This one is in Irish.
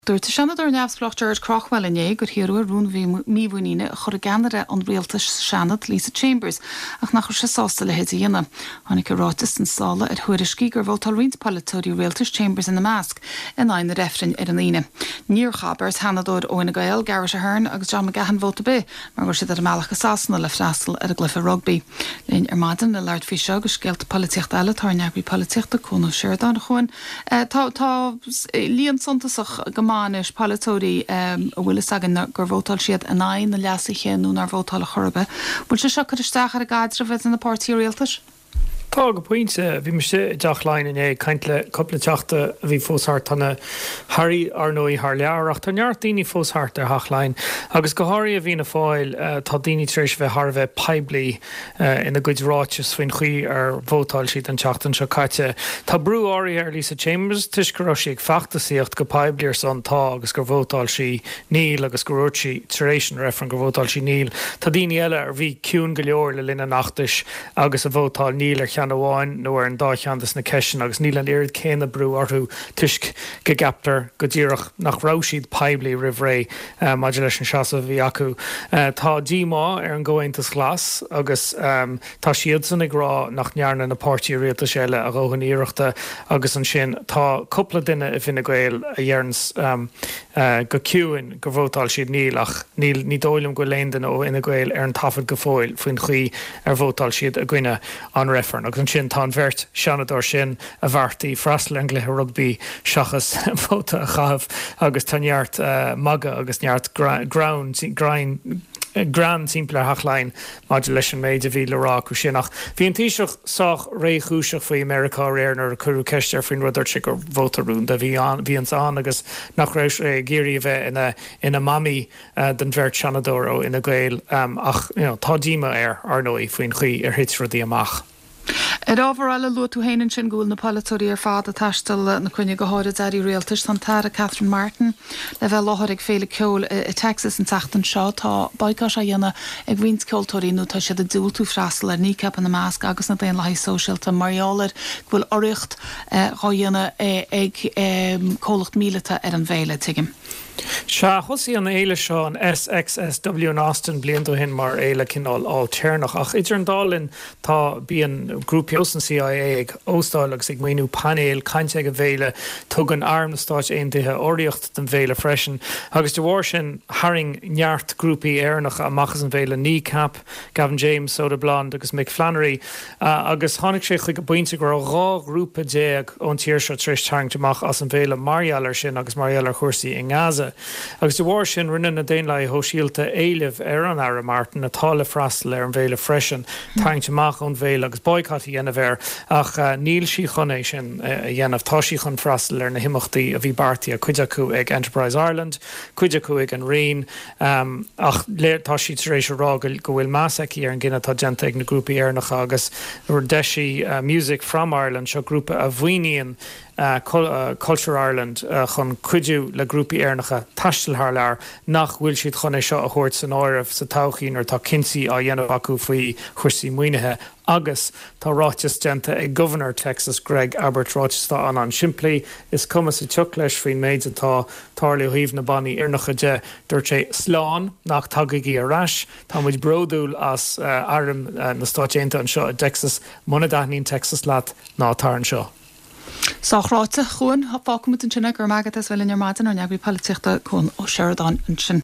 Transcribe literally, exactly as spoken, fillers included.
Dúirt sena ar neamhspleachtar Craughwell inné gur hiúir rún bhí míhúine chur ganare an réaltas seanad Lisa Chambers ach nach se sásta le héad dhéana. Tháinig go rátas an sála ar thuairiscí gur bhfuil talrint palatóí réaltas Chambers in na measc in aine refrin ar an ine. Níor chabars hanadóir óina gael gar a hern agus John McGahan bhóta be, mar gur siad ar meach sásanna le freistal ar a glyfa rugby. Léon ar madan le leart fhí seo gus scéalt políocht eile tar neagbí políochta cúnmh seirdána chuin. Tá líon suntasach Mánis palatóí a bhfuil agan gur bhótáil siad a nain na leasaiche nó nar bhótáil a chorbe. Bhil se seo chuisteach ar a gaidre bheith in na pártíí réaltas? Tá go pointe bhí me sé deachlein in é caiintle coppla teachta a bhí fóshart tanna Harry Arnoí th leabhar tá neart daoine fóshart ar thachlein agus go háirí a bhí na fáil tá daoine tríéis bheith Harbheith peblií ina gcuid ráitis faoin chuí ar bhótáil siad an teachtain seo caite. Tá brú áirí ar Lisa Chambers tuis go raibh siad feachtasaíocht go peblií ar san tá agus gur bhótáil si níl agus go ruirt si taréis an referen gur bhótáil si níl. Tá daoine eile ar bhí ciún go leor le linn nachtais agus a bhótáil níl ar an bháin nó ar an dácheantas na ceisisin agus níl an irid céna brú orthú tuisc go gaptar go ddíireach nach ráisiad peblií rih ré maidir leis an seasa bhí acu. Tá díá ar an ggóhaintas glas agus tá siad san ag rá nach nearna na páirtí réaltas eile a rógan íireachta agus an sin tá coppla duine a bhína gail a dhearns go ciúin go bhótáil siad níl ach níl ní dóilm go léondan ó ina gail ar an tafad go fóil faoin chuí ar bhótáil siad a gcuine an referen. Agus an sin tá bhirt seanadóir sin a bhartaí freistal an gluthe rugby seachas fóta a chahabh agus táneart uh, maga agus neart ground grind gran timpplair hachlein maidir leis an méid a bhí le rá chu sinach. Bhí an tíiseach sách réchúiseach faoi America réarnar a curú ceistear faoin rudirt si gur bhótarún de bhí an bhí an an agus nach raibh é géirí bheith ina ina mami uh, den bhirt seanadóir ó ina gail um, ach you know, tá díma ar Arnoí faoin chuí ar hit rudí amach. Ar ábhar eile lu tú héanann sin gúil na palatóí ar fád a taistal na cuine go háir airí réaltas san Tara Catherine Martin le bheith láthir ag féle ceol i Texas an teachtain seo tá baicá se dhéanana ag bhaint ceoltóiríú tá siad a dúil tú freistal ar nícap an na measc agus na daon leith sóisialta marialar bhfuil oireacht ráhéanana ag cólacht míleta ar an bhéile tuigim. Se thosaí an éile seo an S X S W in Austin bliantú hin mar éile cinál alternach ach idir an dálinn tá bíon grúpios an C I A ag óstáil agus ag muoinú panéil cainte ag a bhéile tug an arm na stáit aontithe óíocht den bhéile freisin agus de bhór sin haring neart grúpií airnach amachchas an bhéile Kneecap, Gavin James, Soda Blonde agus Mick Flannery uh, agus tháinig sé chuig go buinte gur rá grúpa déag ón tíir seo tríéis teangteach as an bhéile Marialar sin agus Marialar chuirsaí in Gaza. Agus de bhór sin rinne na déon le hóisialta éileh ar an Ara Martin na tála freistal ar an bhéile freisin teangteach ón bhéile agus boicátaí dhéanamh ar ach uh, níl sí chunééis sin uh, dhéanamh tá sí chun freistal ar na himachtaí a bhí bartaí a chuide acu ag Enterprise Ireland, chuide acu ag an Rion um, ach léir tá sí taréis rá go bhfuil measaí ar an gine tá genta ag na grúpaí airnach agus ru deisi uh, Music from Ireland seo grúpa a bhhaoiníonn Uh, uh, Culture Ireland uh, chun cuidiú le grúpi airnacha taistilthar lear nach bhfuil siad chun é seo a chóirt san áireamh sa todhchaín ar tá cinsaí a dhéanamh acu faoi chuirsaí muoinethe agus tá ráiteas genta ag Governor Texas Greg Abbott ráiteasta an an siimplí is cumas i tuach leis faoin méid atá tarlaú híomh na bannaí airnacha de dúirt sé sláán nach tagaigí a rais tá muid brodúil as uh, airm uh, na stáittéanta an seo a Texas muna daithnín Texas leat ná tar an seo. Sáchráte chuin fácumút an sinna gur mágad as bhfuil in ar maidin ar neagbí políochta chun ó Sheridan an sin.